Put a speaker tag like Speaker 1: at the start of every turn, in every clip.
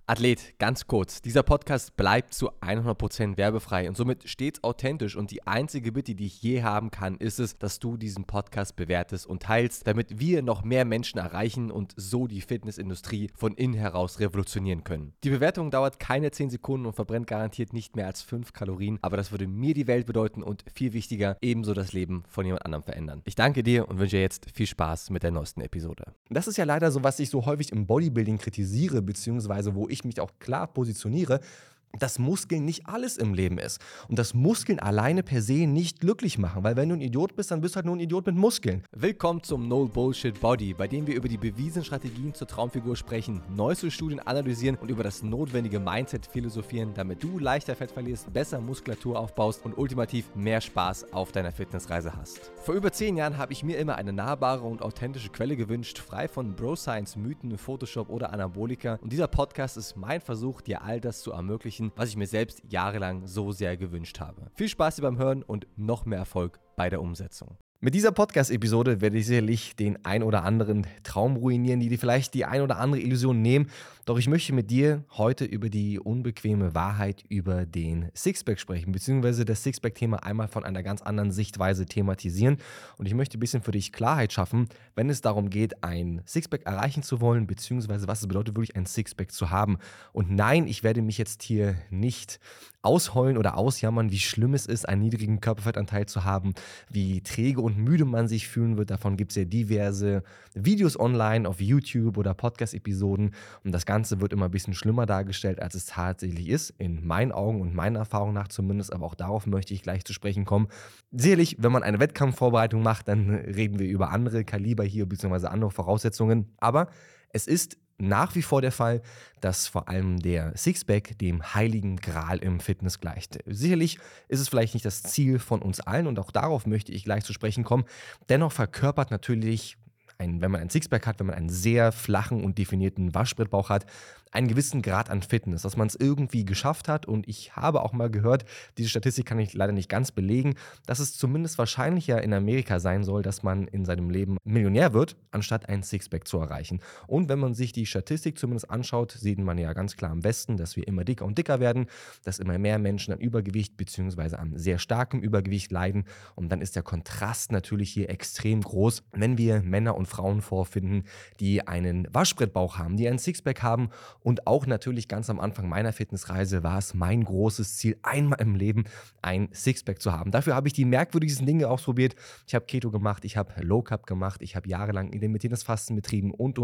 Speaker 1: Athlet, ganz kurz, dieser Podcast bleibt zu 100% werbefrei und somit stets authentisch und die einzige Bitte, die ich je haben kann, ist es, dass du diesen Podcast bewertest und teilst, damit wir noch mehr Menschen erreichen und so die Fitnessindustrie von innen heraus revolutionieren können. Die Bewertung dauert keine 10 Sekunden und verbrennt garantiert nicht mehr als 5 Kalorien, aber das würde mir die Welt bedeuten und viel wichtiger, ebenso das Leben von jemand anderem verändern. Ich danke dir und wünsche dir jetzt viel Spaß mit der neuesten Episode.
Speaker 2: Das ist ja leider so, was ich so häufig im Bodybuilding kritisiere, beziehungsweise wo ich mich auch klar positioniere, dass Muskeln nicht alles im Leben ist. Und dass Muskeln alleine per se nicht glücklich machen. Weil wenn du ein Idiot bist, dann bist du halt nur ein Idiot mit Muskeln.
Speaker 1: Willkommen zum No Bullshit Body, bei dem wir über die bewiesenen Strategien zur Traumfigur sprechen, neueste Studien analysieren und über das notwendige Mindset philosophieren, damit du leichter Fett verlierst, besser Muskulatur aufbaust und ultimativ mehr Spaß auf deiner Fitnessreise hast. Vor über 10 Jahren habe ich mir immer eine nahbare und authentische Quelle gewünscht, frei von Bro-Science, Mythen, Photoshop oder Anabolika. Und dieser Podcast ist mein Versuch, dir all das zu ermöglichen, was ich mir selbst jahrelang so sehr gewünscht habe. Viel Spaß dir beim Hören und noch mehr Erfolg bei der Umsetzung.
Speaker 2: Mit dieser Podcast-Episode werde ich sicherlich den ein oder anderen Traum ruinieren, die dir vielleicht die ein oder andere Illusion nehmen. Doch ich möchte mit dir heute über die unbequeme Wahrheit über den Sixpack sprechen, beziehungsweise das Sixpack-Thema einmal von einer ganz anderen Sichtweise thematisieren. Und ich möchte ein bisschen für dich Klarheit schaffen, wenn es darum geht, ein Sixpack erreichen zu wollen, beziehungsweise was es bedeutet, wirklich ein Sixpack zu haben. Und nein, ich werde mich jetzt hier nicht ausheulen oder ausjammern, wie schlimm es ist, einen niedrigen Körperfettanteil zu haben, wie träge und müde man sich fühlen wird. Davon gibt es ja diverse Videos online auf YouTube oder Podcast-Episoden und das Ganze wird immer ein bisschen schlimmer dargestellt, als es tatsächlich ist, in meinen Augen und meiner Erfahrung nach zumindest, aber auch darauf möchte ich gleich zu sprechen kommen. Sicherlich, wenn man eine Wettkampfvorbereitung macht, dann reden wir über andere Kaliber hier, beziehungsweise andere Voraussetzungen, aber es ist nach wie vor der Fall, dass vor allem der Sixpack dem heiligen Gral im Fitness gleicht. Sicherlich ist es vielleicht nicht das Ziel von uns allen und auch darauf möchte ich gleich zu sprechen kommen. Dennoch verkörpert natürlich wenn man ein Sixpack hat, wenn man einen sehr flachen und definierten Waschbrettbauch hat, einen gewissen Grad an Fitness, dass man es irgendwie geschafft hat. Und ich habe auch mal gehört, diese Statistik kann ich leider nicht ganz belegen, dass es zumindest wahrscheinlicher in Amerika sein soll, dass man in seinem Leben Millionär wird, anstatt ein Sixpack zu erreichen. Und wenn man sich die Statistik zumindest anschaut, sieht man ja ganz klar am Westen, dass wir immer dicker und dicker werden, dass immer mehr Menschen an Übergewicht bzw. an sehr starkem Übergewicht leiden. Und dann ist der Kontrast natürlich hier extrem groß, wenn wir Männer und Frauen vorfinden, die einen Waschbrettbauch haben, die einen Sixpack haben. Und auch natürlich ganz am Anfang meiner Fitnessreise war es mein großes Ziel, einmal im Leben ein Sixpack zu haben. Dafür habe ich die merkwürdigsten Dinge ausprobiert. Ich habe Keto gemacht, ich habe Low Carb gemacht, ich habe jahrelang intermittierendes Fasten betrieben und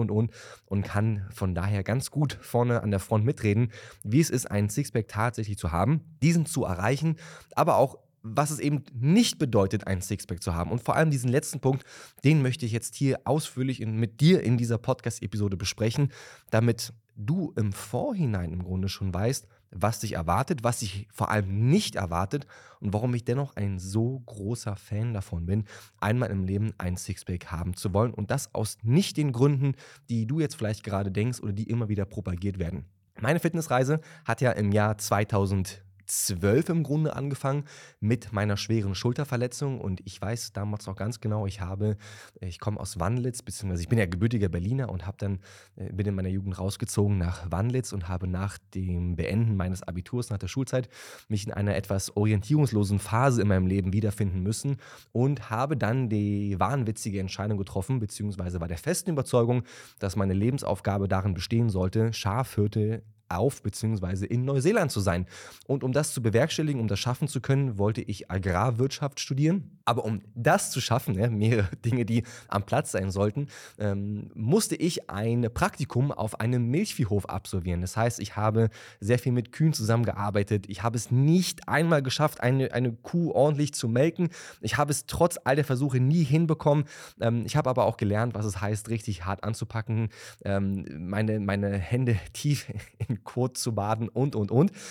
Speaker 2: kann von daher ganz gut vorne an der Front mitreden, wie es ist, einen Sixpack tatsächlich zu haben, diesen zu erreichen, aber auch was es eben nicht bedeutet, ein Sixpack zu haben. Und vor allem diesen letzten Punkt, den möchte ich jetzt hier ausführlich mit dir in dieser Podcast-Episode besprechen, damit du im Vorhinein im Grunde schon weißt, was dich erwartet, was dich vor allem nicht erwartet und warum ich dennoch ein so großer Fan davon bin, einmal im Leben ein Sixpack haben zu wollen. Und das aus nicht den Gründen, die du jetzt vielleicht gerade denkst oder die immer wieder propagiert werden. Meine Fitnessreise hat ja im Jahr 2012 im Grunde angefangen mit meiner schweren Schulterverletzung und ich weiß damals noch ganz genau, ich komme aus Wandlitz, beziehungsweise ich bin ja gebürtiger Berliner und bin in meiner Jugend rausgezogen nach Wandlitz und habe nach dem Beenden meines Abiturs, nach der Schulzeit, mich in einer etwas orientierungslosen Phase in meinem Leben wiederfinden müssen und habe dann die wahnwitzige Entscheidung getroffen, beziehungsweise war der festen Überzeugung, dass meine Lebensaufgabe darin bestehen sollte, Schafhirte beziehungsweise in Neuseeland zu sein. Und um das zu bewerkstelligen, um das schaffen zu können, wollte ich Agrarwirtschaft studieren. Aber um das zu schaffen, mehrere Dinge, die am Platz sein sollten, musste ich ein Praktikum auf einem Milchviehhof absolvieren. Das heißt, ich habe sehr viel mit Kühen zusammengearbeitet. Ich habe es nicht einmal geschafft, eine Kuh ordentlich zu melken. Ich habe es trotz all der Versuche nie hinbekommen. Ich habe aber auch gelernt, was es heißt, richtig hart anzupacken, meine Hände tief in Kot zu baden und.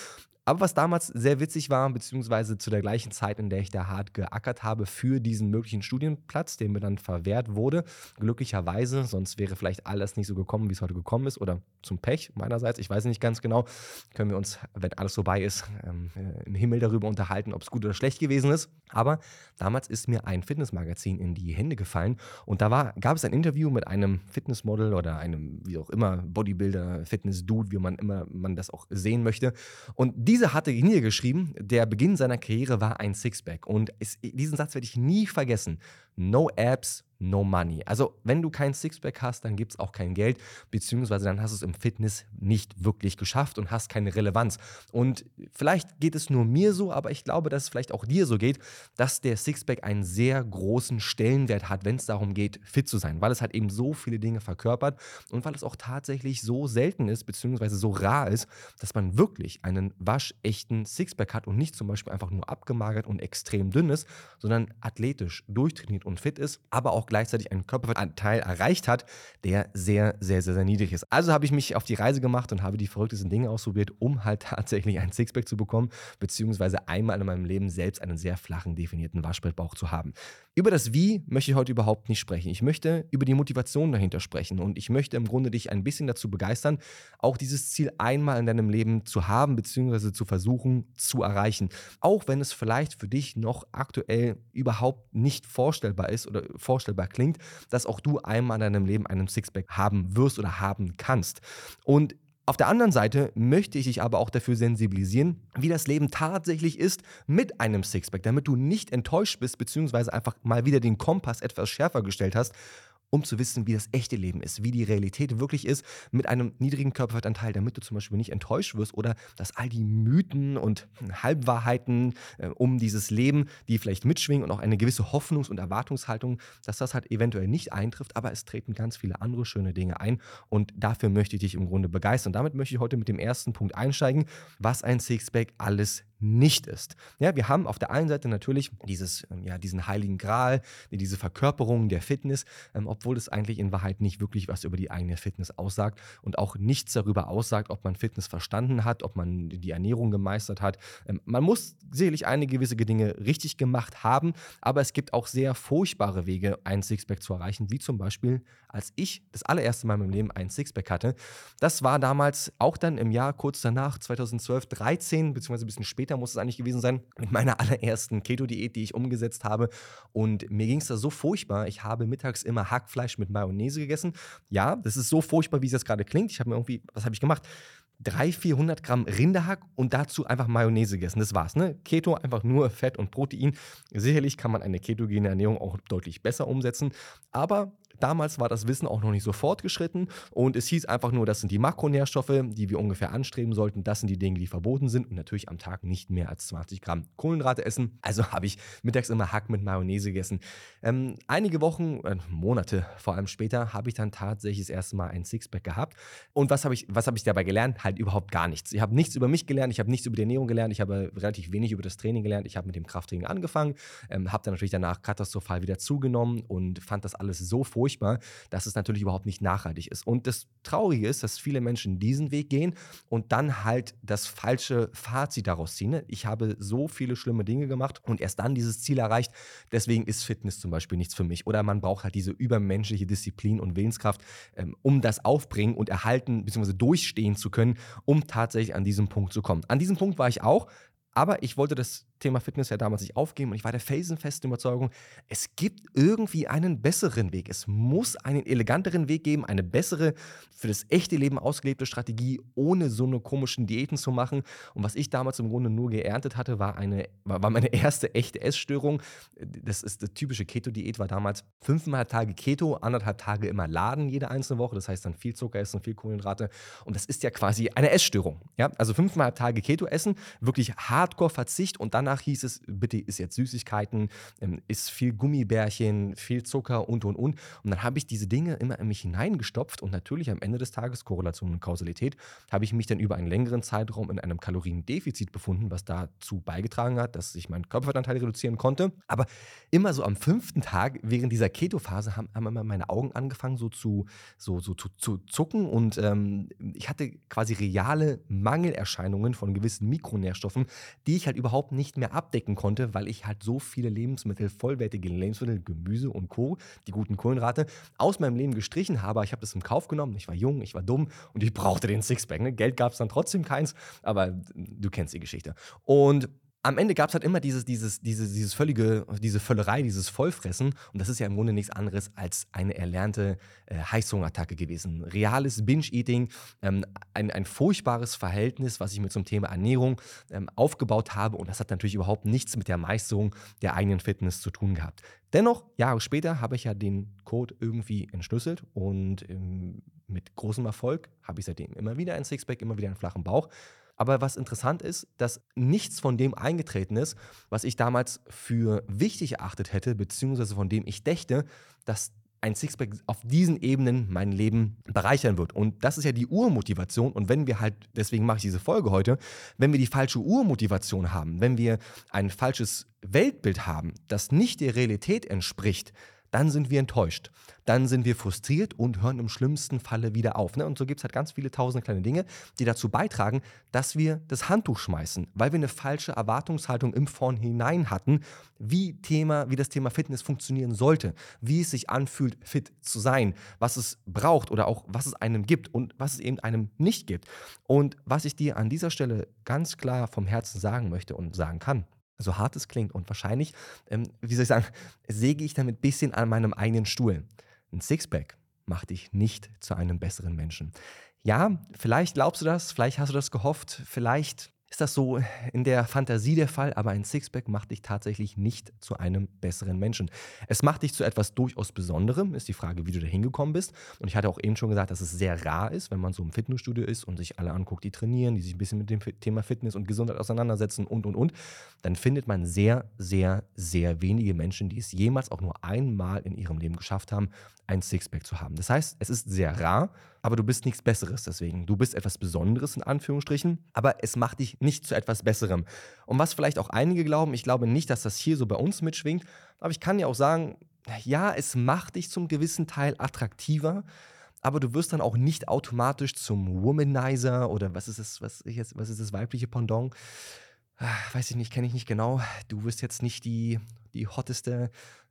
Speaker 2: Aber was damals sehr witzig war, beziehungsweise zu der gleichen Zeit, in der ich da hart geackert habe für diesen möglichen Studienplatz, der mir dann verwehrt wurde, glücklicherweise, sonst wäre vielleicht alles nicht so gekommen, wie es heute gekommen ist, oder zum Pech meinerseits, ich weiß nicht ganz genau, können wir uns, wenn alles vorbei ist, im Himmel darüber unterhalten, ob es gut oder schlecht gewesen ist. Aber damals ist mir ein Fitnessmagazin in die Hände gefallen und gab es ein Interview mit einem Fitnessmodel oder einem, wie auch immer, Bodybuilder, Fitness-Dude, wie man immer man das auch sehen möchte. Und diese hatte niedergeschrieben, der Beginn seiner Karriere war ein Sixpack. Und diesen Satz werde ich nie vergessen. No abs, no money. Also, wenn du kein Sixpack hast, dann gibt es auch kein Geld, beziehungsweise dann hast du es im Fitness nicht wirklich geschafft und hast keine Relevanz. Und vielleicht geht es nur mir so, aber ich glaube, dass es vielleicht auch dir so geht, dass der Sixpack einen sehr großen Stellenwert hat, wenn es darum geht, fit zu sein, weil es halt eben so viele Dinge verkörpert und weil es auch tatsächlich so selten ist, beziehungsweise so rar ist, dass man wirklich einen waschechten Sixpack hat und nicht zum Beispiel einfach nur abgemagert und extrem dünn ist, sondern athletisch, durchtrainiert und fit ist, aber auch gleichzeitig einen Körperfettanteil erreicht hat, der sehr, sehr, sehr, sehr niedrig ist. Also habe ich mich auf die Reise gemacht und habe die verrücktesten Dinge ausprobiert, um halt tatsächlich ein Sixpack zu bekommen, beziehungsweise einmal in meinem Leben selbst einen sehr flachen, definierten Waschbrettbauch zu haben. Über das Wie möchte ich heute überhaupt nicht sprechen. Ich möchte über die Motivation dahinter sprechen und ich möchte im Grunde dich ein bisschen dazu begeistern, auch dieses Ziel einmal in deinem Leben zu haben, beziehungsweise zu versuchen zu erreichen. Auch wenn es vielleicht für dich noch aktuell überhaupt nicht vorstellbar ist oder vorstellbar klingt, dass auch du einmal in deinem Leben einen Sixpack haben wirst oder haben kannst. Und auf der anderen Seite möchte ich dich aber auch dafür sensibilisieren, wie das Leben tatsächlich ist mit einem Sixpack, damit du nicht enttäuscht bist, beziehungsweise einfach mal wieder den Kompass etwas schärfer gestellt hast, um zu wissen, wie das echte Leben ist, wie die Realität wirklich ist mit einem niedrigen Körperfettanteil, damit du zum Beispiel nicht enttäuscht wirst oder dass all die Mythen und Halbwahrheiten um dieses Leben, die vielleicht mitschwingen und auch eine gewisse Hoffnungs- und Erwartungshaltung, dass das halt eventuell nicht eintrifft, aber es treten ganz viele andere schöne Dinge ein und dafür möchte ich dich im Grunde begeistern. Und damit möchte ich heute mit dem ersten Punkt einsteigen, was ein Sixpack alles nicht ist. Ja, wir haben auf der einen Seite natürlich diesen heiligen Gral, diese Verkörperung der Fitness, obwohl es eigentlich in Wahrheit nicht wirklich was über die eigene Fitness aussagt und auch nichts darüber aussagt, ob man Fitness verstanden hat, ob man die Ernährung gemeistert hat. Man muss sicherlich einige gewisse Dinge richtig gemacht haben, aber es gibt auch sehr furchtbare Wege, einen Sixpack zu erreichen, wie zum Beispiel, als ich das allererste Mal in meinem Leben einen Sixpack hatte. Das war damals auch dann im Jahr kurz danach, 2012, 13, beziehungsweise ein bisschen später muss es eigentlich gewesen sein, mit meiner allerersten Keto-Diät, die ich umgesetzt habe. Und mir ging es da so furchtbar. Ich habe mittags immer Hackfleisch mit Mayonnaise gegessen. Ja, das ist so furchtbar, wie es jetzt gerade klingt. Ich habe mir irgendwie, was habe ich gemacht? 300-400 Gramm Rinderhack und dazu einfach Mayonnaise gegessen. Das war's, ne? Keto, einfach nur Fett und Protein. Sicherlich kann man eine ketogene Ernährung auch deutlich besser umsetzen, aber damals war das Wissen auch noch nicht so fortgeschritten und es hieß einfach nur, das sind die Makronährstoffe, die wir ungefähr anstreben sollten. Das sind die Dinge, die verboten sind und natürlich am Tag nicht mehr als 20 Gramm Kohlenhydrate essen. Also habe ich mittags immer Hack mit Mayonnaise gegessen. Einige Wochen, Monate vor allem später, habe ich dann tatsächlich das erste Mal ein Sixpack gehabt. Und was habe ich dabei gelernt? Halt überhaupt gar nichts. Ich habe nichts über mich gelernt, ich habe nichts über die Ernährung gelernt, ich habe relativ wenig über das Training gelernt. Ich habe mit dem Krafttraining angefangen, habe dann natürlich danach katastrophal wieder zugenommen und fand das alles so furchtbar, dass es natürlich überhaupt nicht nachhaltig ist. Und das Traurige ist, dass viele Menschen diesen Weg gehen und dann halt das falsche Fazit daraus ziehen. Ich habe so viele schlimme Dinge gemacht und erst dann dieses Ziel erreicht. Deswegen ist Fitness zum Beispiel nichts für mich. Oder man braucht halt diese übermenschliche Disziplin und Willenskraft, um das aufbringen und erhalten bzw. durchstehen zu können, um tatsächlich an diesen Punkt zu kommen. An diesem Punkt war ich auch, aber ich wollte das Thema Fitness ja damals nicht aufgeben und ich war der felsenfesten Überzeugung, es gibt irgendwie einen besseren Weg. Es muss einen eleganteren Weg geben, eine bessere, für das echte Leben ausgelebte Strategie, ohne so eine komischen Diäten zu machen. Und was ich damals im Grunde nur geerntet hatte, war meine erste echte Essstörung. Das ist die typische Keto-Diät, war damals 5,5 Tage Keto, 1,5 Tage immer Laden jede einzelne Woche. Das heißt dann viel Zucker essen, viel Kohlenhydrate. Und das ist ja quasi eine Essstörung. Ja? Also 5,5 Tage Keto essen, wirklich Hardcore-Verzicht und danach danach hieß es, bitte isst jetzt Süßigkeiten, isst viel Gummibärchen, viel Zucker und. Und dann habe ich diese Dinge immer in mich hineingestopft und natürlich am Ende des Tages, Korrelation und Kausalität, habe ich mich dann über einen längeren Zeitraum in einem Kaloriendefizit befunden, was dazu beigetragen hat, dass ich meinen Körperfettanteil reduzieren konnte. Aber immer so am 5. Tag während dieser Keto-Phase haben immer meine Augen angefangen zu zucken und ich hatte quasi reale Mangelerscheinungen von gewissen Mikronährstoffen, die ich halt überhaupt nicht mehr abdecken konnte, weil ich halt so viele Lebensmittel, vollwertige Lebensmittel, Gemüse und Co., die guten Kohlenhydrate, aus meinem Leben gestrichen habe. Ich habe das in Kauf genommen. Ich war jung, ich war dumm und ich brauchte den Sixpack. Ne? Geld gab es dann trotzdem keins, aber du kennst die Geschichte. Und am Ende gab es halt immer diese Völlerei, dieses Vollfressen. Und das ist ja im Grunde nichts anderes als eine erlernte Heißhungerattacke gewesen. Reales Binge-Eating, ein furchtbares Verhältnis, was ich mir zum Thema Ernährung aufgebaut habe. Und das hat natürlich überhaupt nichts mit der Meisterung der eigenen Fitness zu tun gehabt. Dennoch, Jahre später habe ich ja den Code irgendwie entschlüsselt und mit großem Erfolg habe ich seitdem immer wieder ein Sixpack, immer wieder einen flachen Bauch. Aber was interessant ist, dass nichts von dem eingetreten ist, was ich damals für wichtig erachtet hätte, beziehungsweise von dem ich dächte, dass ein Sixpack auf diesen Ebenen mein Leben bereichern wird. Und das ist ja die Urmotivation. Und wenn wir halt, deswegen mache ich diese Folge heute, wenn wir die falsche Urmotivation haben, wenn wir ein falsches Weltbild haben, das nicht der Realität entspricht, dann sind wir enttäuscht. Dann sind wir frustriert und hören im schlimmsten Falle wieder auf. Ne? Und so gibt es halt ganz viele tausende kleine Dinge, die dazu beitragen, dass wir das Handtuch schmeißen, weil wir eine falsche Erwartungshaltung im Vornhinein hatten, wie das Thema Fitness funktionieren sollte, wie es sich anfühlt, fit zu sein, was es braucht oder auch was es einem gibt und was es eben einem nicht gibt. Und was ich dir an dieser Stelle ganz klar vom Herzen sagen möchte und sagen kann, so hart es klingt und wahrscheinlich, säge ich damit ein bisschen an meinem eigenen Stuhl. Ein Sixpack macht dich nicht zu einem besseren Menschen. Ja, vielleicht glaubst du das, vielleicht hast du das gehofft, vielleicht ist das so in der Fantasie der Fall, aber ein Sixpack macht dich tatsächlich nicht zu einem besseren Menschen. Es macht dich zu etwas durchaus Besonderem, ist die Frage, wie du da hingekommen bist. Und ich hatte auch eben schon gesagt, dass es sehr rar ist, wenn man so im Fitnessstudio ist und sich alle anguckt, die trainieren, die sich ein bisschen mit dem Thema Fitness und Gesundheit auseinandersetzen und. Dann findet man sehr, sehr, sehr wenige Menschen, die es jemals auch nur einmal in ihrem Leben geschafft haben, ein Sixpack zu haben. Das heißt, es ist sehr rar, aber du bist nichts Besseres deswegen. Du bist etwas Besonderes in Anführungsstrichen, aber es macht dich nicht zu etwas Besserem. Und was vielleicht auch einige glauben, ich glaube nicht, dass das hier so bei uns mitschwingt, aber ich kann ja auch sagen, ja, es macht dich zum gewissen Teil attraktiver, aber du wirst dann auch nicht automatisch zum Womanizer oder was ist das weibliche Pendant? Weiß ich nicht, kenne ich nicht genau. Du wirst jetzt nicht die hotteste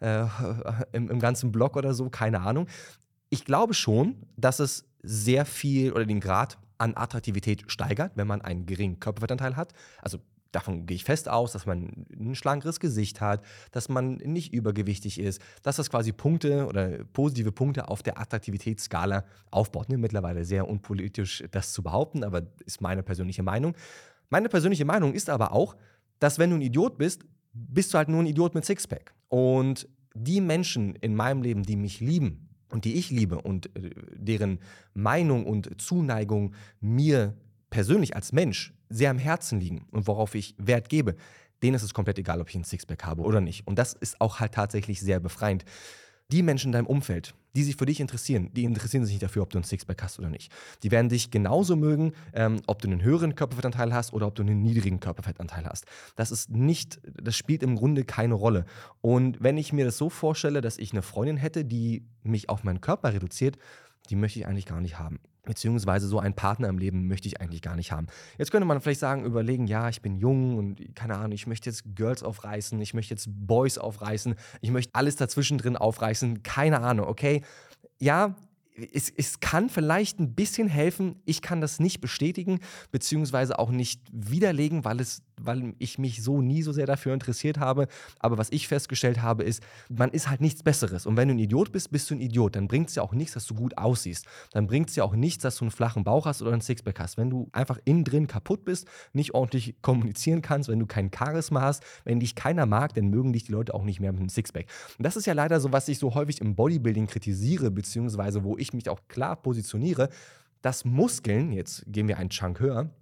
Speaker 2: im ganzen Block oder so, keine Ahnung. Ich glaube schon, dass es sehr viel oder den Grad an Attraktivität steigert, wenn man einen geringen Körperfettanteil hat. Also davon gehe ich fest aus, dass man ein schlankeres Gesicht hat, dass man nicht übergewichtig ist, dass das quasi Punkte oder positive Punkte auf der Attraktivitätsskala aufbaut. Ne? Mittlerweile sehr unpolitisch, das zu behaupten, aber ist meine persönliche Meinung. Meine persönliche Meinung ist aber auch, dass wenn du ein Idiot bist, bist du halt nur ein Idiot mit Sixpack. Und die Menschen in meinem Leben, die mich lieben und die ich liebe und deren Meinung und Zuneigung mir persönlich als Mensch sehr am Herzen liegen und worauf ich Wert gebe, denen ist es komplett egal, ob ich ein Sixpack habe oder nicht. Und das ist auch halt tatsächlich sehr befreiend. Die Menschen in deinem Umfeld, die sich für dich interessieren, die interessieren sich nicht dafür, ob du ein Sixpack hast oder nicht. Die werden dich genauso mögen, ob du einen höheren Körperfettanteil hast oder ob du einen niedrigen Körperfettanteil hast. Das spielt im Grunde keine Rolle. Und wenn ich mir das so vorstelle, dass ich eine Freundin hätte, die mich auf meinen Körper reduziert, die möchte ich eigentlich gar nicht haben. Beziehungsweise so einen Partner im Leben möchte ich eigentlich gar nicht haben. Jetzt könnte man vielleicht überlegen, ja, ich bin jung und keine Ahnung, ich möchte jetzt Girls aufreißen, ich möchte jetzt Boys aufreißen, ich möchte alles dazwischen drin aufreißen, keine Ahnung, okay? Ja, es kann vielleicht ein bisschen helfen, ich kann das nicht bestätigen, beziehungsweise auch nicht widerlegen, weil ich mich nie so sehr dafür interessiert habe. Aber was ich festgestellt habe, ist, man ist halt nichts Besseres. Und wenn du ein Idiot bist, bist du ein Idiot. Dann bringt es ja auch nichts, dass du gut aussiehst. Dann bringt es ja auch nichts, dass du einen flachen Bauch hast oder ein Sixpack hast. Wenn du einfach innen drin kaputt bist, nicht ordentlich kommunizieren kannst, wenn du kein Charisma hast, wenn dich keiner mag, dann mögen dich die Leute auch nicht mehr mit einem Sixpack. Und das ist ja leider so, was ich so häufig im Bodybuilding kritisiere, beziehungsweise wo ich mich auch klar positioniere, dass Muskeln, jetzt gehen wir einen Chunk höher,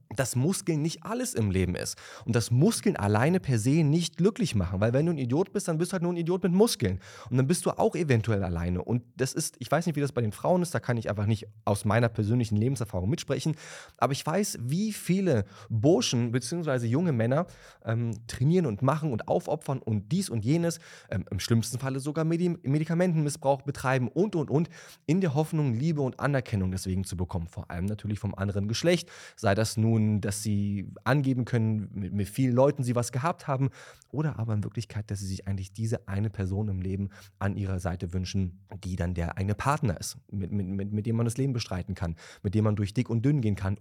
Speaker 2: dass Muskeln nicht alles im Leben ist und dass Muskeln alleine per se nicht glücklich machen, weil wenn du ein Idiot bist, dann bist du halt nur ein Idiot mit Muskeln und dann bist du auch eventuell alleine und das ist, ich weiß nicht, wie das bei den Frauen ist, da kann ich einfach nicht aus meiner persönlichen Lebenserfahrung mitsprechen, aber ich weiß, wie viele Burschen bzw. junge Männer trainieren und machen und aufopfern und dies und jenes, im schlimmsten Falle sogar Medikamentenmissbrauch betreiben und, in der Hoffnung, Liebe und Anerkennung deswegen zu bekommen, vor allem natürlich vom anderen Geschlecht, sei das nun, dass sie angeben können, mit vielen Leuten sie was gehabt haben oder aber in Wirklichkeit, dass sie sich eigentlich diese eine Person im Leben an ihrer Seite wünschen, die dann der eigene Partner ist, mit dem man das Leben bestreiten kann, mit dem man durch dick und dünn gehen kann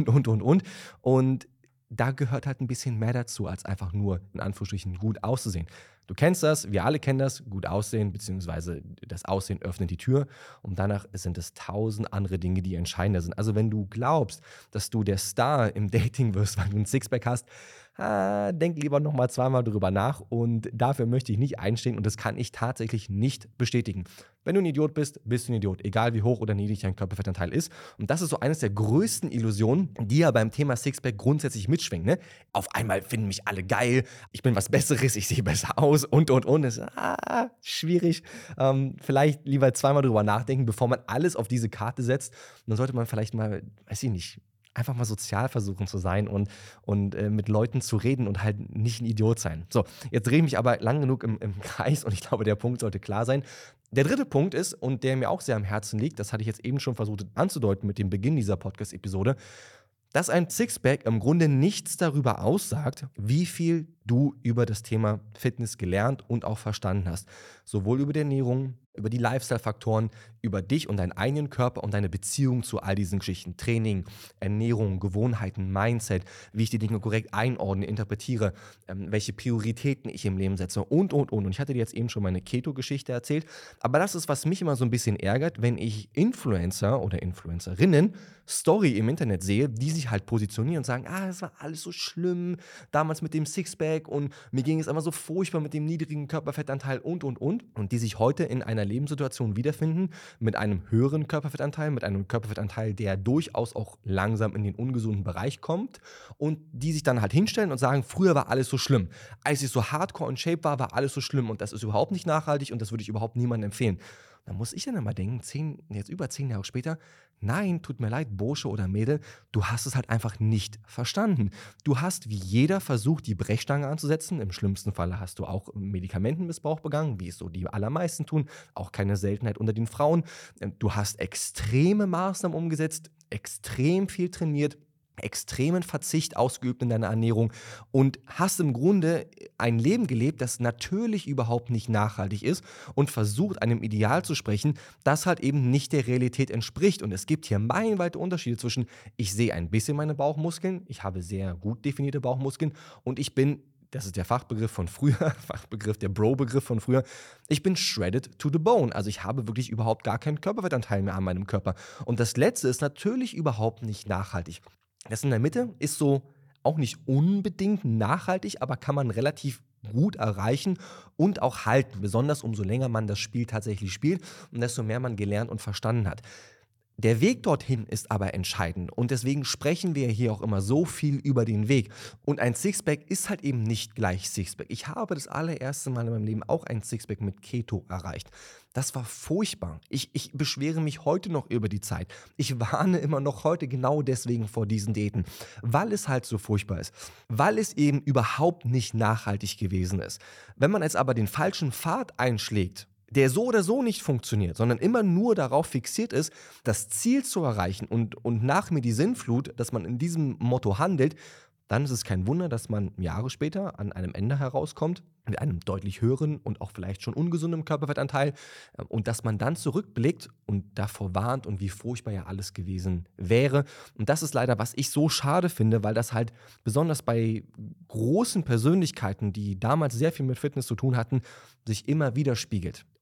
Speaker 2: und da gehört halt ein bisschen mehr dazu, als einfach nur, in Anführungsstrichen, gut auszusehen. Du kennst das, wir alle kennen das, gut aussehen, beziehungsweise das Aussehen öffnet die Tür und danach sind es 1000 andere Dinge, die entscheidender sind. Also wenn du glaubst, dass du der Star im Dating wirst, weil du ein Sixpack hast, denk lieber nochmal zweimal drüber nach und dafür möchte ich nicht einstehen und das kann ich tatsächlich nicht bestätigen. Wenn du ein Idiot bist, bist du ein Idiot, egal wie hoch oder niedrig dein Körperfettanteil ist. Und das ist so eines der größten Illusionen, die ja beim Thema Sixpack grundsätzlich mitschwingen. Ne? Auf einmal finden mich alle geil, ich bin was Besseres, ich sehe besser aus und. Das ist schwierig. Vielleicht lieber zweimal drüber nachdenken, bevor man alles auf diese Karte setzt. Und dann sollte man vielleicht mal, weiß ich nicht, einfach mal sozial versuchen zu sein und mit Leuten zu reden und halt nicht ein Idiot sein. So, jetzt drehe ich mich aber lang genug im Kreis und ich glaube, der Punkt sollte klar sein. Der dritte Punkt ist, und der mir auch sehr am Herzen liegt, das hatte ich jetzt eben schon versucht anzudeuten mit dem Beginn dieser Podcast-Episode, dass ein Sixpack im Grunde nichts darüber aussagt, wie viel du über das Thema Fitness gelernt und auch verstanden hast. Sowohl über die Ernährung, über die Lifestyle-Faktoren, über dich und deinen eigenen Körper und deine Beziehung zu all diesen Geschichten. Training, Ernährung, Gewohnheiten, Mindset, wie ich die Dinge korrekt einordne, interpretiere, welche Prioritäten ich im Leben setze und. Und ich hatte dir jetzt eben schon meine Keto-Geschichte erzählt. Aber das ist, was mich immer so ein bisschen ärgert, wenn ich Influencer oder Influencerinnen Story im Internet sehe, die sich halt positionieren und sagen, es war alles so schlimm, damals mit dem Sixpack und mir ging es einfach so furchtbar mit dem niedrigen Körperfettanteil und. Und die sich heute in einer Lebenssituation wiederfinden mit einem höheren Körperfettanteil, mit einem Körperfettanteil, der durchaus auch langsam in den ungesunden Bereich kommt und die sich dann halt hinstellen und sagen, früher war alles so schlimm. Als ich so hardcore in Shape war alles so schlimm und das ist überhaupt nicht nachhaltig und das würde ich überhaupt niemandem empfehlen. Da muss ich dann immer denken, jetzt über 10 Jahre später, nein, tut mir leid, Bursche oder Mädel, du hast es halt einfach nicht verstanden. Du hast wie jeder versucht, die Brechstange anzusetzen. Im schlimmsten Fall hast du auch Medikamentenmissbrauch begangen, wie es so die allermeisten tun. Auch keine Seltenheit unter den Frauen. Du hast extreme Maßnahmen umgesetzt, extrem viel trainiert, extremen Verzicht ausgeübt in deiner Ernährung und hast im Grunde ein Leben gelebt, das natürlich überhaupt nicht nachhaltig ist und versucht, einem Ideal zu sprechen, das halt eben nicht der Realität entspricht. Und es gibt hier meilenweite Unterschiede zwischen, ich sehe ein bisschen meine Bauchmuskeln, ich habe sehr gut definierte Bauchmuskeln und ich bin, das ist der Fachbegriff von früher, der Bro-Begriff von früher, ich bin shredded to the bone. Also ich habe wirklich überhaupt gar keinen Körperfettanteil mehr an meinem Körper. Und das Letzte ist natürlich überhaupt nicht nachhaltig. Das in der Mitte ist so auch nicht unbedingt nachhaltig, aber kann man relativ gut erreichen und auch halten, besonders umso länger man das Spiel tatsächlich spielt und desto mehr man gelernt und verstanden hat. Der Weg dorthin ist aber entscheidend und deswegen sprechen wir hier auch immer so viel über den Weg. Und ein Sixpack ist halt eben nicht gleich Sixpack. Ich habe das allererste Mal in meinem Leben auch ein Sixpack mit Keto erreicht. Das war furchtbar. Ich beschwere mich heute noch über die Zeit. Ich warne immer noch heute genau deswegen vor diesen Diäten, weil es halt so furchtbar ist. Weil es eben überhaupt nicht nachhaltig gewesen ist. Wenn man jetzt aber den falschen Pfad einschlägt, der so oder so nicht funktioniert, sondern immer nur darauf fixiert ist, das Ziel zu erreichen und nach mir die Sinnflut, dass man in diesem Motto handelt, dann ist es kein Wunder, dass man Jahre später an einem Ende herauskommt, mit einem deutlich höheren und auch vielleicht schon ungesunden Körperfettanteil und dass man dann zurückblickt und davor warnt und wie furchtbar ja alles gewesen wäre. Und das ist leider, was ich so schade finde, weil das halt besonders bei großen Persönlichkeiten, die damals sehr viel mit Fitness zu tun hatten, sich immer widerspiegelt.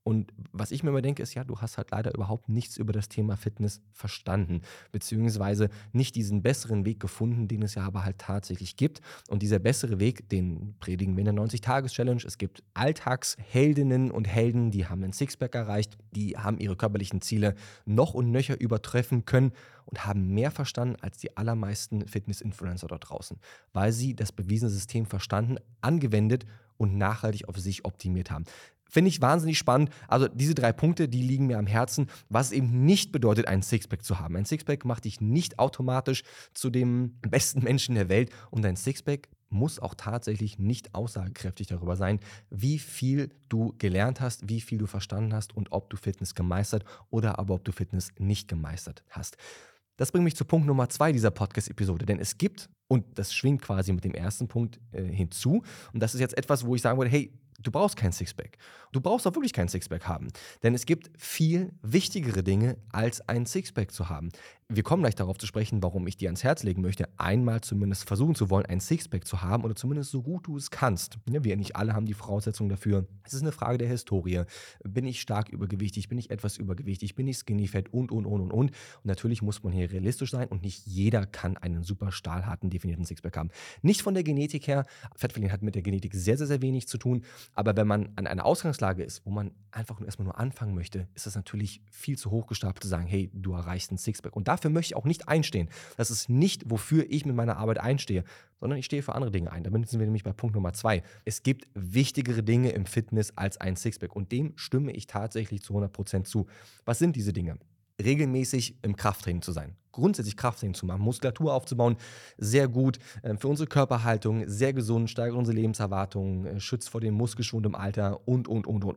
Speaker 2: Und was ich mir immer denke, ist, ja, du hast halt leider überhaupt nichts über das Thema Fitness verstanden, beziehungsweise nicht diesen besseren Weg gefunden, den es ja aber halt tatsächlich gibt. Und dieser bessere Weg, den predigen wir in der 90-Tages-Challenge. Es gibt Alltagsheldinnen und Helden, die haben einen Sixpack erreicht, die haben ihre körperlichen Ziele noch und nöcher übertreffen können und haben mehr verstanden als die allermeisten Fitness-Influencer dort draußen, weil sie das bewiesene System verstanden, angewendet und nachhaltig auf sich optimiert haben. Finde ich wahnsinnig spannend. Also diese 3 Punkte, die liegen mir am Herzen, was eben nicht bedeutet, ein Sixpack zu haben. Ein Sixpack macht dich nicht automatisch zu dem besten Menschen der Welt und ein Sixpack muss auch tatsächlich nicht aussagekräftig darüber sein, wie viel du gelernt hast, wie viel du verstanden hast und ob du Fitness gemeistert oder aber ob du Fitness nicht gemeistert hast. Das bringt mich zu Punkt Nummer 2 dieser Podcast-Episode, denn es gibt, und das schwingt quasi mit dem ersten Punkt hinzu, und das ist jetzt etwas, wo ich sagen würde, hey, du brauchst kein Sixpack. Du brauchst auch wirklich kein Sixpack haben, denn es gibt viel wichtigere Dinge, als ein Sixpack zu haben. Wir kommen gleich darauf zu sprechen, warum ich dir ans Herz legen möchte, einmal zumindest versuchen zu wollen, ein Sixpack zu haben oder zumindest so gut du es kannst. Ja, wir nicht alle haben die Voraussetzungen dafür. Es ist eine Frage der Historie. Bin ich stark übergewichtig? Bin ich etwas übergewichtig? Bin ich skinny fat? Und. Und natürlich muss man hier realistisch sein und nicht jeder kann einen super stahlharten, definierten Sixpack haben. Nicht von der Genetik her. Fettverlieren hat mit der Genetik sehr, sehr, sehr wenig zu tun. Aber wenn man an einer Ausgangslage ist, wo man einfach erstmal nur anfangen möchte, ist das natürlich viel zu hoch gestapelt zu sagen, hey, du erreichst einen Sixpack. Und dafür möchte ich auch nicht einstehen. Das ist nicht, wofür ich mit meiner Arbeit einstehe, sondern ich stehe für andere Dinge ein. Damit sind wir nämlich bei Punkt Nummer 2. Es gibt wichtigere Dinge im Fitness als ein Sixpack. Und dem stimme ich tatsächlich zu 100% zu. Was sind diese Dinge? Regelmäßig im Krafttraining zu sein. Grundsätzlich Krafttraining zu machen, Muskulatur aufzubauen, sehr gut für unsere Körperhaltung, sehr gesund, steigert unsere Lebenserwartung, schützt vor dem Muskelschwund im Alter und.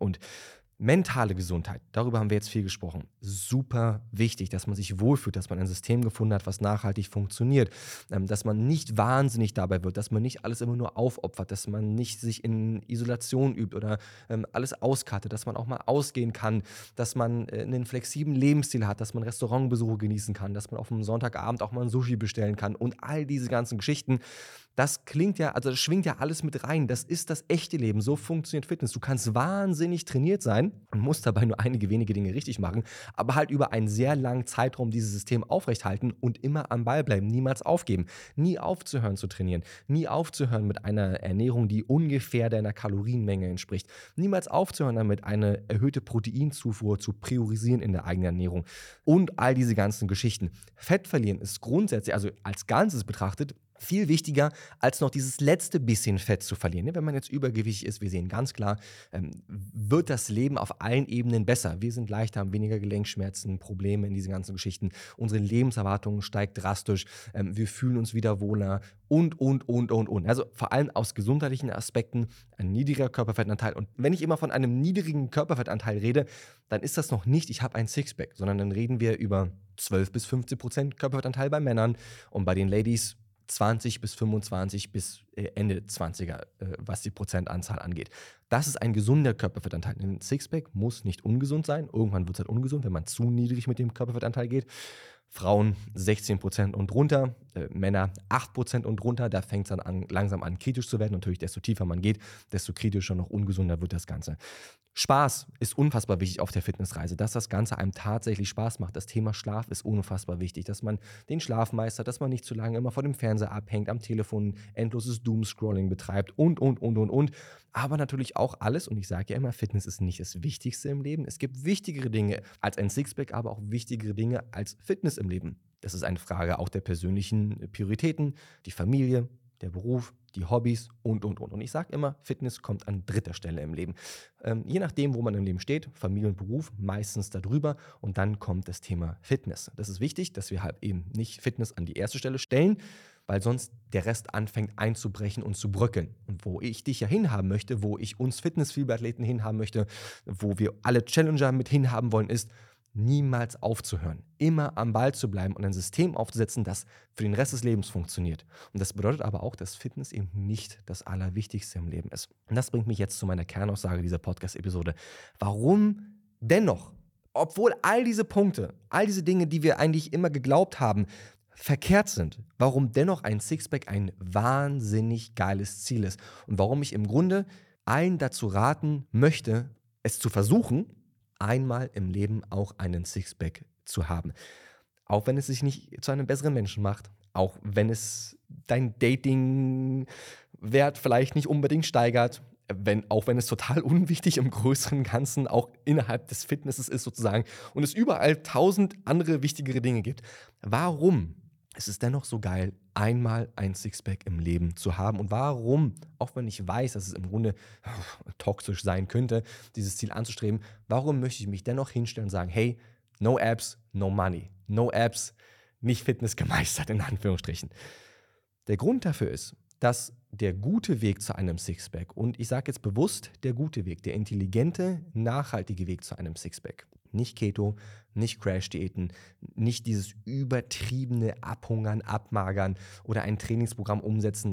Speaker 2: Mentale Gesundheit, darüber haben wir jetzt viel gesprochen. Super wichtig, dass man sich wohlfühlt, dass man ein System gefunden hat, was nachhaltig funktioniert, dass man nicht wahnsinnig dabei wird, dass man nicht alles immer nur aufopfert, dass man nicht sich in Isolation übt oder alles auskartet, dass man auch mal ausgehen kann, dass man einen flexiblen Lebensstil hat, dass man Restaurantbesuche genießen kann, dass man auf einem Sonntagabend auch mal ein Sushi bestellen kann und all diese ganzen Geschichten. Das klingt ja, also das schwingt ja alles mit rein. Das ist das echte Leben. So funktioniert Fitness. Du kannst wahnsinnig trainiert sein und musst dabei nur einige wenige Dinge richtig machen, aber halt über einen sehr langen Zeitraum dieses System aufrechthalten und immer am Ball bleiben, niemals aufgeben, nie aufzuhören zu trainieren, nie aufzuhören mit einer Ernährung, die ungefähr deiner Kalorienmenge entspricht, niemals aufzuhören damit, eine erhöhte Proteinzufuhr zu priorisieren in der eigenen Ernährung und all diese ganzen Geschichten. Fett verlieren ist grundsätzlich, also als Ganzes betrachtet, viel wichtiger, als noch dieses letzte bisschen Fett zu verlieren. Wenn man jetzt übergewichtig ist, wir sehen ganz klar, wird das Leben auf allen Ebenen besser. Wir sind leichter, haben weniger Gelenkschmerzen, Probleme in diesen ganzen Geschichten. Unsere Lebenserwartung steigt drastisch. Wir fühlen uns wieder wohler und. Also vor allem aus gesundheitlichen Aspekten ein niedriger Körperfettanteil. Und wenn ich immer von einem niedrigen Körperfettanteil rede, dann ist das noch nicht, ich habe ein Sixpack, sondern dann reden wir über 12-15% Körperfettanteil bei Männern und bei den Ladies 20 bis 25 bis Ende 20er, was die Prozentanzahl angeht. Das ist ein gesunder Körperfettanteil. Ein Sixpack muss nicht ungesund sein. Irgendwann wird es halt ungesund, wenn man zu niedrig mit dem Körperfettanteil geht. Frauen 16% und drunter, Männer 8% und drunter. Da fängt es dann an, langsam an kritisch zu werden. Natürlich, desto tiefer man geht, desto kritischer und noch ungesunder wird das Ganze. Spaß ist unfassbar wichtig auf der Fitnessreise, dass das Ganze einem tatsächlich Spaß macht. Das Thema Schlaf ist unfassbar wichtig, dass man den Schlaf meistert, dass man nicht zu lange immer vor dem Fernseher abhängt, am Telefon endloses Doomscrolling betreibt und. Aber natürlich auch alles, und ich sage ja immer, Fitness ist nicht das Wichtigste im Leben. Es gibt wichtigere Dinge als ein Sixpack, aber auch wichtigere Dinge als Fitness im Leben. Das ist eine Frage auch der persönlichen Prioritäten, die Familie, der Beruf, die Hobbys und. Und ich sage immer, Fitness kommt an dritter Stelle im Leben. Je nachdem, wo man im Leben steht, Familie und Beruf, meistens darüber und dann kommt das Thema Fitness. Das ist wichtig, dass wir halt eben nicht Fitness an die erste Stelle stellen, weil sonst der Rest anfängt einzubrechen und zu bröckeln. Und wo ich dich ja hinhaben möchte, wo ich uns Fitness-Fieberathleten hinhaben möchte, wo wir alle Challenger mit hinhaben wollen, ist, niemals aufzuhören, immer am Ball zu bleiben und ein System aufzusetzen, das für den Rest des Lebens funktioniert. Und das bedeutet aber auch, dass Fitness eben nicht das Allerwichtigste im Leben ist. Und das bringt mich jetzt zu meiner Kernaussage dieser Podcast-Episode. Warum dennoch, obwohl all diese Punkte, all diese Dinge, die wir eigentlich immer geglaubt haben, verkehrt sind, warum dennoch ein Sixpack ein wahnsinnig geiles Ziel ist und warum ich im Grunde allen dazu raten möchte, es zu versuchen, einmal im Leben auch einen Sixpack zu haben. Auch wenn es sich nicht zu einem besseren Menschen macht, auch wenn es dein Dating-Wert vielleicht nicht unbedingt steigert, auch wenn es total unwichtig im größeren Ganzen auch innerhalb des Fitnesses ist sozusagen und es überall tausend andere wichtigere Dinge gibt. Warum ist es dennoch so geil, einmal ein Sixpack im Leben zu haben? Und warum, auch wenn ich weiß, dass es im Grunde toxisch sein könnte, dieses Ziel anzustreben, warum möchte ich mich dennoch hinstellen und sagen, hey, no abs, no money. No abs, nicht Fitness gemeistert, in Anführungsstrichen. Der Grund dafür ist, dass der gute Weg zu einem Sixpack, und ich sage jetzt bewusst der gute Weg, der intelligente, nachhaltige Weg zu einem Sixpack, nicht Keto, nicht Crash-Diäten, nicht dieses übertriebene Abhungern, Abmagern oder ein Trainingsprogramm umsetzen,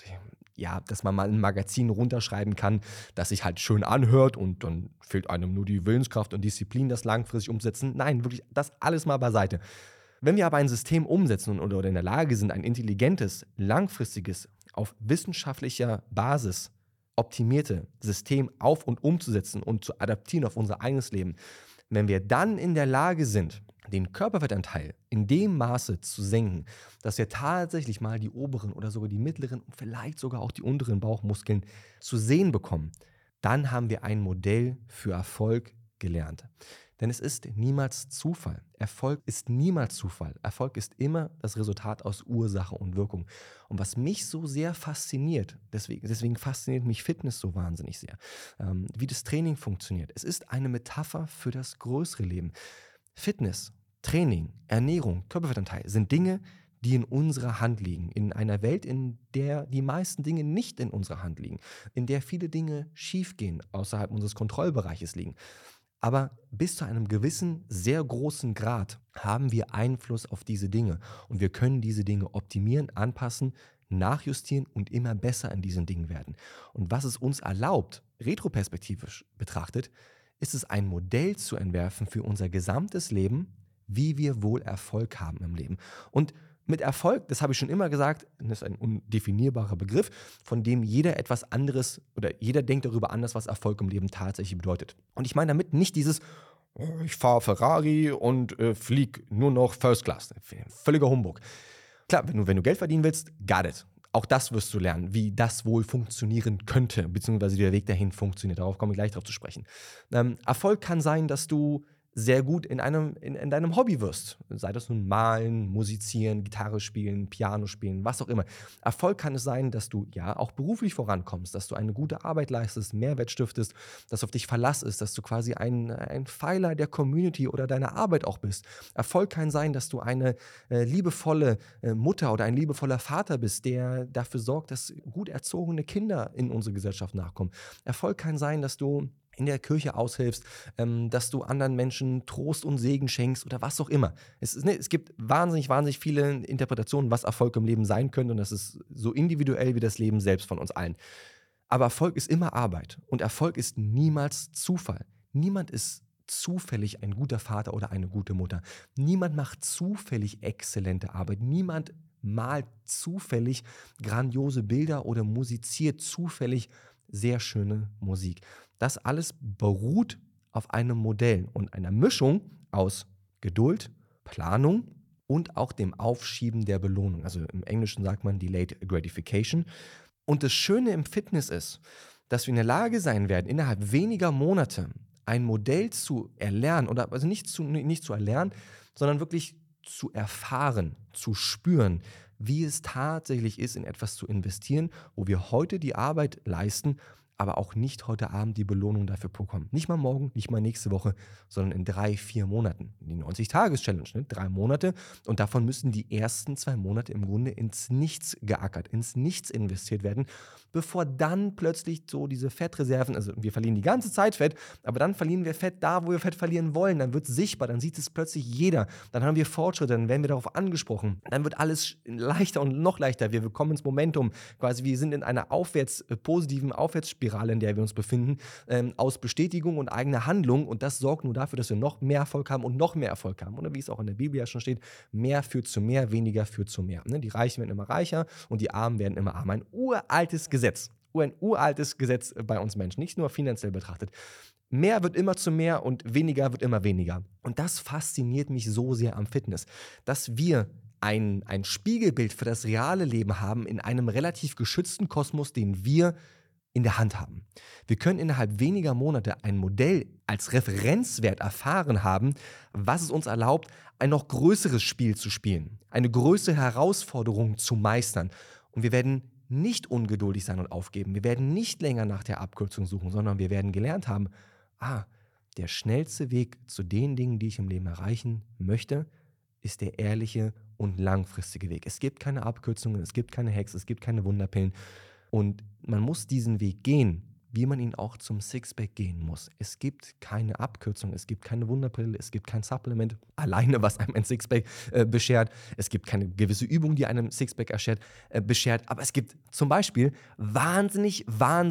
Speaker 2: dass man mal ein Magazin runterschreiben kann, das sich halt schön anhört und dann fehlt einem nur die Willenskraft und Disziplin, das langfristig umzusetzen. Nein, wirklich das alles mal beiseite. Wenn wir aber ein System umsetzen oder in der Lage sind, ein intelligentes, langfristiges, auf wissenschaftlicher Basis optimierte System auf- und umzusetzen und zu adaptieren auf unser eigenes Leben, wenn wir dann in der Lage sind, den Körperfettanteil in dem Maße zu senken, dass wir tatsächlich mal die oberen oder sogar die mittleren und vielleicht sogar auch die unteren Bauchmuskeln zu sehen bekommen, dann haben wir ein Modell für Erfolg gelernt. Denn es ist niemals Zufall. Erfolg ist niemals Zufall. Erfolg ist immer das Resultat aus Ursache und Wirkung. Und was mich so sehr fasziniert, deswegen fasziniert mich Fitness so wahnsinnig sehr, wie das Training funktioniert. Es ist eine Metapher für das größere Leben. Fitness, Training, Ernährung, Körperfettanteil sind Dinge, die in unserer Hand liegen. In einer Welt, in der die meisten Dinge nicht in unserer Hand liegen. In der viele Dinge schiefgehen, außerhalb unseres Kontrollbereiches liegen. Aber bis zu einem gewissen, sehr großen Grad haben wir Einfluss auf diese Dinge. Und wir können diese Dinge optimieren, anpassen, nachjustieren und immer besser in diesen Dingen werden. Und was es uns erlaubt, retroperspektivisch betrachtet, ist es ein Modell zu entwerfen für unser gesamtes Leben, wie wir wohl Erfolg haben im Leben. Und mit Erfolg, das habe ich schon immer gesagt, das ist ein undefinierbarer Begriff, von dem jeder etwas anderes oder jeder denkt darüber anders, was Erfolg im Leben tatsächlich bedeutet. Und ich meine damit nicht dieses, ich fahre Ferrari und fliege nur noch First Class. Völliger Humbug. Klar, wenn du Geld verdienen willst, got it. Auch das wirst du lernen, wie das wohl funktionieren könnte, beziehungsweise wie der Weg dahin funktioniert. Darauf komme ich gleich drauf zu sprechen. Erfolg kann sein, dass du sehr gut in deinem Hobby wirst. Sei das nun Malen, Musizieren, Gitarre spielen, Piano spielen, was auch immer. Erfolg kann es sein, dass du ja auch beruflich vorankommst, dass du eine gute Arbeit leistest, Mehrwert stiftest, dass auf dich Verlass ist, dass du quasi ein Pfeiler der Community oder deiner Arbeit auch bist. Erfolg kann sein, dass du eine liebevolle Mutter oder ein liebevoller Vater bist, der dafür sorgt, dass gut erzogene Kinder in unsere Gesellschaft nachkommen. Erfolg kann sein, dass du in der Kirche aushilfst, dass du anderen Menschen Trost und Segen schenkst oder was auch immer. Es gibt wahnsinnig, wahnsinnig viele Interpretationen, was Erfolg im Leben sein könnte, und das ist so individuell wie das Leben selbst von uns allen. Aber Erfolg ist immer Arbeit und Erfolg ist niemals Zufall. Niemand ist zufällig ein guter Vater oder eine gute Mutter. Niemand macht zufällig exzellente Arbeit. Niemand malt zufällig grandiose Bilder oder musiziert zufällig sehr schöne Musik. Das alles beruht auf einem Modell und einer Mischung aus Geduld, Planung und auch dem Aufschieben der Belohnung. Also im Englischen sagt man Delayed Gratification. Und das Schöne im Fitness ist, dass wir in der Lage sein werden, innerhalb weniger Monate ein Modell zu erlernen, oder also nicht zu erlernen, sondern wirklich zu erfahren, zu spüren, wie es tatsächlich ist, in etwas zu investieren, wo wir heute die Arbeit leisten, aber auch nicht heute Abend die Belohnung dafür bekommen. Nicht mal morgen, nicht mal nächste Woche, sondern in 3-4 Monaten. Die 90-Tages-Challenge, ne? 3 Monate. Und davon müssen die ersten 2 Monate im Grunde ins Nichts geackert, ins Nichts investiert werden, bevor dann plötzlich so diese Fettreserven, also wir verlieren die ganze Zeit Fett, aber dann verlieren wir Fett da, wo wir Fett verlieren wollen. Dann wird es sichtbar, dann sieht es plötzlich jeder. Dann haben wir Fortschritte, dann werden wir darauf angesprochen. Dann wird alles leichter und noch leichter. Wir kommen ins Momentum. Quasi wir sind in einer positiven Aufwärtsspirale, in der wir uns befinden, aus Bestätigung und eigener Handlung, und das sorgt nur dafür, dass wir noch mehr Erfolg haben und noch mehr Erfolg haben. Oder wie es auch in der Bibel ja schon steht, mehr führt zu mehr, weniger führt zu mehr. Ne? Die Reichen werden immer reicher und die Armen werden immer armer. Ein uraltes Gesetz bei uns Menschen, nicht nur finanziell betrachtet. mehr wird immer zu mehr und weniger wird immer weniger. Und das fasziniert mich so sehr am Fitness, dass wir ein Spiegelbild für das reale Leben haben in einem relativ geschützten Kosmos, den wir in der Hand haben. Wir können innerhalb weniger Monate ein Modell als Referenzwert erfahren haben, was es uns erlaubt, ein noch größeres Spiel zu spielen, eine größere Herausforderung zu meistern. Und wir werden nicht ungeduldig sein und aufgeben. Wir werden nicht länger nach der Abkürzung suchen, sondern wir werden gelernt haben, der schnellste Weg zu den Dingen, die ich im Leben erreichen möchte, ist der ehrliche und langfristige Weg. Es gibt keine Abkürzungen, es gibt keine Hacks, es gibt keine Wunderpillen. Und man muss diesen Weg gehen, wie man ihn auch zum Sixpack gehen muss. Es gibt keine Abkürzung, es gibt keine Wunderpille, es gibt kein Supplement alleine, was einem ein Sixpack beschert. Es gibt keine gewisse Übung, die einem Sixpack beschert. Aber es gibt zum Beispiel wahnsinnig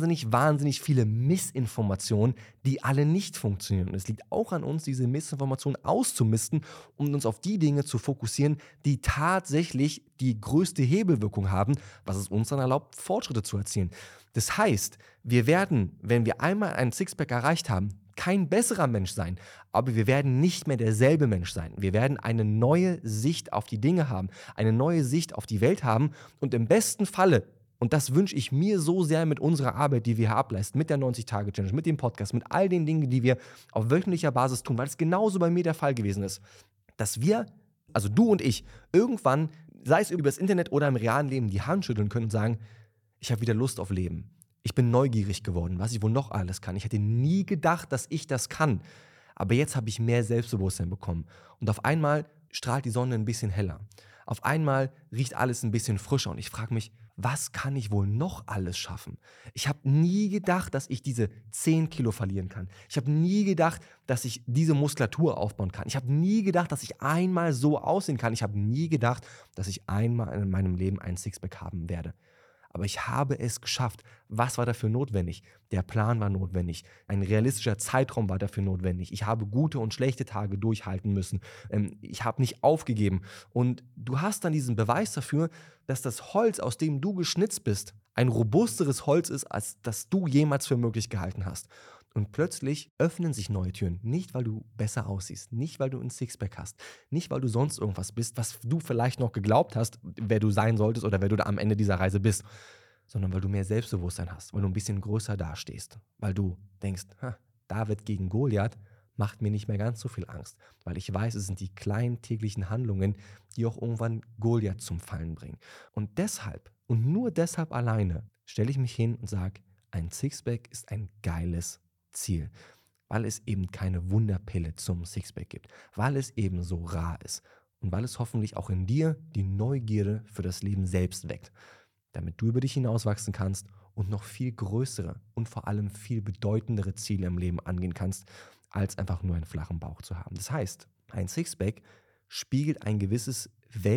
Speaker 2: viele Missinformationen, die alle nicht funktionieren. Und es liegt auch an uns, diese Missinformationen auszumisten und uns auf die Dinge zu fokussieren, die tatsächlich die größte Hebelwirkung haben, was es uns dann erlaubt, Fortschritte zu erzielen. Das heißt, wir werden, wenn wir einmal einen Sixpack erreicht haben, kein besserer Mensch sein, aber wir werden nicht mehr derselbe Mensch sein. Wir werden eine neue Sicht auf die Dinge haben, eine neue Sicht auf die Welt haben und im besten Falle, und das wünsche ich mir so sehr mit unserer Arbeit, die wir hier ableisten, mit der 90-Tage-Challenge, mit dem Podcast, mit all den Dingen, die wir auf wöchentlicher Basis tun, weil es genauso bei mir der Fall gewesen ist, dass wir, also du und ich, irgendwann, sei es über das Internet oder im realen Leben, die Hand schütteln können und sagen, ich habe wieder Lust auf Leben. Ich bin neugierig geworden, was ich wohl noch alles kann. Ich hätte nie gedacht, dass ich das kann. Aber jetzt habe ich mehr Selbstbewusstsein bekommen. Und auf einmal strahlt die Sonne ein bisschen heller. Auf einmal riecht alles ein bisschen frischer. Und ich frage mich, was kann ich wohl noch alles schaffen? Ich habe nie gedacht, dass ich diese 10 Kilo verlieren kann. Ich habe nie gedacht, dass ich diese Muskulatur aufbauen kann. Ich habe nie gedacht, dass ich einmal so aussehen kann. Ich habe nie gedacht, dass ich einmal in meinem Leben ein Sixpack haben werde. Aber ich habe es geschafft. Was war dafür notwendig? Der Plan war notwendig. Ein realistischer Zeitraum war dafür notwendig. Ich habe gute und schlechte Tage durchhalten müssen. Ich habe nicht aufgegeben. Und du hast dann diesen Beweis dafür, dass das Holz, aus dem du geschnitzt bist, ein robusteres Holz ist, als das du jemals für möglich gehalten hast. Und plötzlich öffnen sich neue Türen. Nicht, weil du besser aussiehst, nicht, weil du ein Sixpack hast, nicht, weil du sonst irgendwas bist, was du vielleicht noch geglaubt hast, wer du sein solltest oder wer du da am Ende dieser Reise bist, sondern weil du mehr Selbstbewusstsein hast, weil du ein bisschen größer dastehst, weil du denkst, David gegen Goliath macht mir nicht mehr ganz so viel Angst, weil ich weiß, es sind die kleinen täglichen Handlungen, die auch irgendwann Goliath zum Fallen bringen. Und deshalb und nur deshalb alleine stelle ich mich hin und sage, ein Sixpack ist ein geiles Ziel, weil es eben keine Wunderpille zum Sixpack gibt, weil es eben so rar ist und weil es hoffentlich auch in dir die Neugierde für das Leben selbst weckt, damit du über dich hinauswachsen kannst und noch viel größere und vor allem viel bedeutendere Ziele im Leben angehen kannst, als einfach nur einen flachen Bauch zu haben. Das heißt, ein Sixpack spiegelt ein gewisses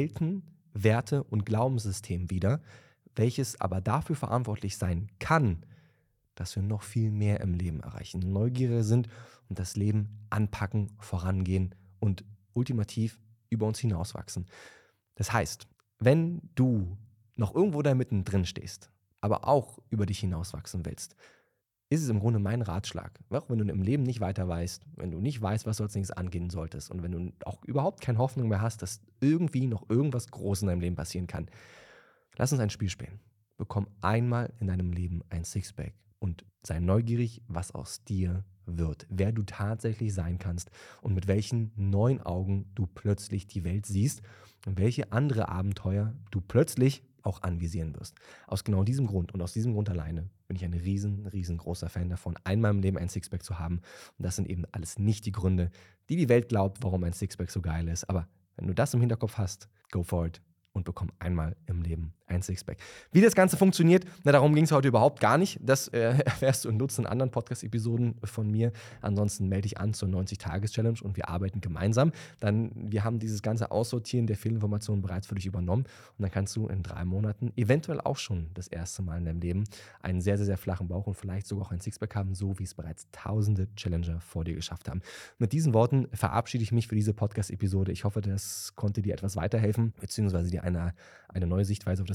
Speaker 2: Werte- und Glaubenssystem wider, welches aber dafür verantwortlich sein kann, dass wir noch viel mehr im Leben erreichen, neugierig sind und das Leben anpacken, vorangehen und ultimativ über uns hinauswachsen. Das heißt, wenn du noch irgendwo da mittendrin stehst, aber auch über dich hinauswachsen willst, ist es im Grunde mein Ratschlag. Auch wenn du im Leben nicht weiter weißt, wenn du nicht weißt, was du als nächstes angehen solltest und wenn du auch überhaupt keine Hoffnung mehr hast, dass irgendwie noch irgendwas Großes in deinem Leben passieren kann, lass uns ein Spiel spielen. Bekomm einmal in deinem Leben ein Sixpack und sei neugierig, was aus dir wird, wer du tatsächlich sein kannst und mit welchen neuen Augen du plötzlich die Welt siehst und welche andere Abenteuer du plötzlich auch anvisieren wirst. Aus genau diesem Grund und aus diesem Grund alleine bin ich ein riesengroßer Fan davon, einmal im Leben ein Sixpack zu haben. Und das sind eben alles nicht die Gründe, die die Welt glaubt, warum ein Sixpack so geil ist. Aber wenn du das im Hinterkopf hast, go for it und bekomm einmal im Leben ein Sixpack. Wie das Ganze funktioniert, darum ging es heute überhaupt gar nicht. Das erfährst du in Dutzenden anderen Podcast-Episoden von mir. Ansonsten melde dich an zur 90-Tages-Challenge und wir arbeiten gemeinsam. Wir haben dieses ganze Aussortieren der Fehlinformationen bereits für dich übernommen und dann kannst du in 3 Monaten eventuell auch schon das erste Mal in deinem Leben einen sehr flachen Bauch und vielleicht sogar auch ein Sixpack haben, so wie es bereits tausende Challenger vor dir geschafft haben. Mit diesen Worten verabschiede ich mich für diese Podcast-Episode. Ich hoffe, das konnte dir etwas weiterhelfen, beziehungsweise dir eine neue Sichtweise auf das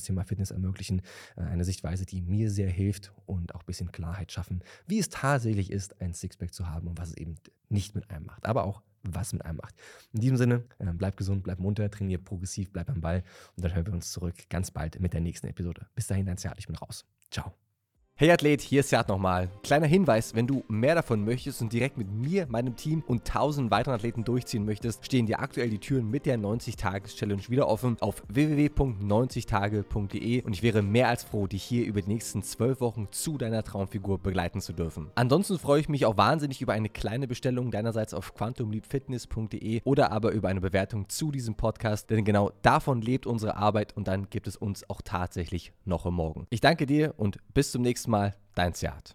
Speaker 2: Thema Fitness ermöglichen. Eine Sichtweise, die mir sehr hilft und auch ein bisschen Klarheit schaffen, wie es tatsächlich ist, ein Sixpack zu haben und was es eben nicht mit einem macht, aber auch was mit einem macht. In diesem Sinne, bleib gesund, bleib munter, trainier progressiv, bleib am Ball und dann hören wir uns zurück ganz bald mit der nächsten Episode. Bis dahin, dein Seat, ich bin raus. Ciao.
Speaker 1: Hey Athlet, hier ist Seat nochmal. Kleiner Hinweis, wenn du mehr davon möchtest und direkt mit mir, meinem Team und 1000 weiteren Athleten durchziehen möchtest, stehen dir aktuell die Türen mit der 90-Tages-Challenge wieder offen auf www.90tage.de und ich wäre mehr als froh, dich hier über die nächsten 12 Wochen zu deiner Traumfigur begleiten zu dürfen. Ansonsten freue ich mich auch wahnsinnig über eine kleine Bestellung deinerseits auf quantumleapfitness.de oder aber über eine Bewertung zu diesem Podcast, denn genau davon lebt unsere Arbeit und dann gibt es uns auch tatsächlich noch im Morgen. Ich danke dir und bis zum nächsten Mal, dein Seat.